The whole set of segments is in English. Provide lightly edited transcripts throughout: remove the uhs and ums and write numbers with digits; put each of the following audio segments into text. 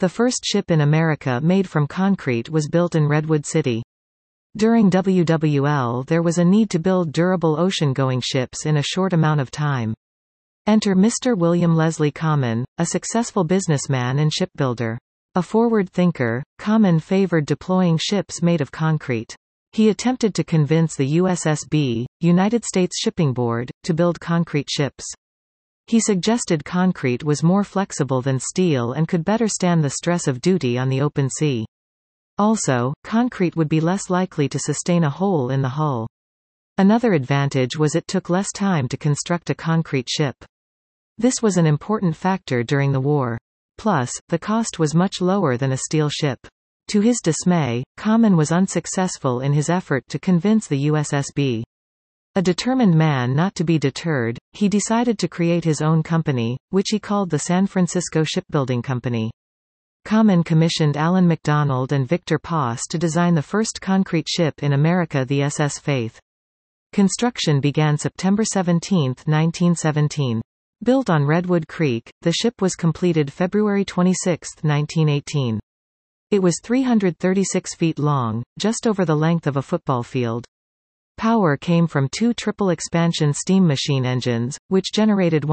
The first ship in America made from concrete was built in Redwood City. During WWL there was a need to build durable ocean-going ships in a short amount of time. Enter Mr. William Leslie Common, a successful businessman and shipbuilder. A forward thinker, Common favored deploying ships made of concrete. He attempted to convince the USSB, United States Shipping Board, to build concrete ships. He suggested concrete was more flexible than steel and could better stand the stress of duty on the open sea. Also, concrete would be less likely to sustain a hole in the hull. Another advantage was it took less time to construct a concrete ship. This was an important factor during the war. Plus, the cost was much lower than a steel ship. To his dismay, Common was unsuccessful in his effort to convince the USSB. A determined man not to be deterred, he decided to create his own company, which he called the San Francisco Shipbuilding Company. Common commissioned Alan MacDonald and Victor Poss to design the first concrete ship in America, the SS Faith. Construction began September 17, 1917. Built on Redwood Creek, the ship was completed February 26, 1918. It was 336 feet long, just over the length of a football field. Power came from two triple-expansion steam machine engines, which generated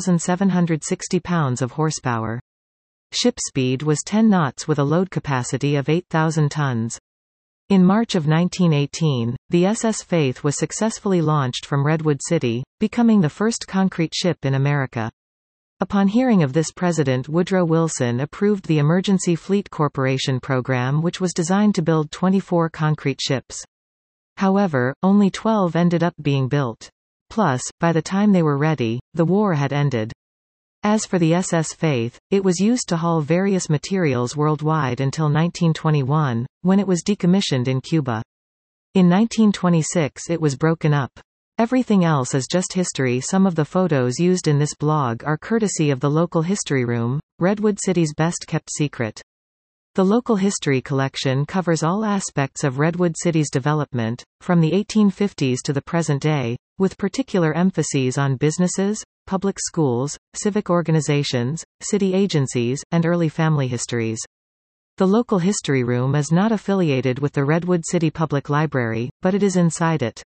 1,760 pounds of horsepower. Ship speed was 10 knots with a load capacity of 8,000 tons. In March of 1918, the SS Faith was successfully launched from Redwood City, becoming the first concrete ship in America. Upon hearing of this, President Woodrow Wilson approved the Emergency Fleet Corporation program, which was designed to build 24 concrete ships. However, only 12 ended up being built. Plus, by the time they were ready, the war had ended. As for the SS Faith, it was used to haul various materials worldwide until 1921, when it was decommissioned in Cuba. In 1926 it was broken up. Everything else is just history. Some of the photos used in this blog are courtesy of the local history room, Redwood City's best kept secret. The local history collection covers all aspects of Redwood City's development, from the 1850s to the present day, with particular emphases on businesses, public schools, civic organizations, city agencies, and early family histories. The local history room is not affiliated with the Redwood City Public Library, but it is inside it.